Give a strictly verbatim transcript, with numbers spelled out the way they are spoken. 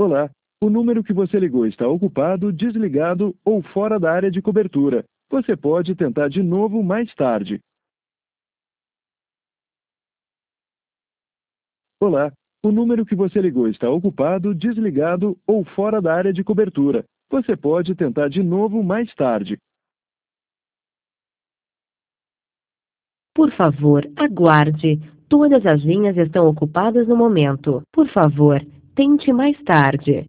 Olá, o número que você ligou está ocupado, desligado ou fora da área de cobertura. Você pode tentar de novo mais tarde. Olá, o número que você ligou está ocupado, desligado ou fora da área de cobertura. Você pode tentar de novo mais tarde. Por favor, aguarde. Todas as linhas estão ocupadas no momento. Por favor, tente mais tarde.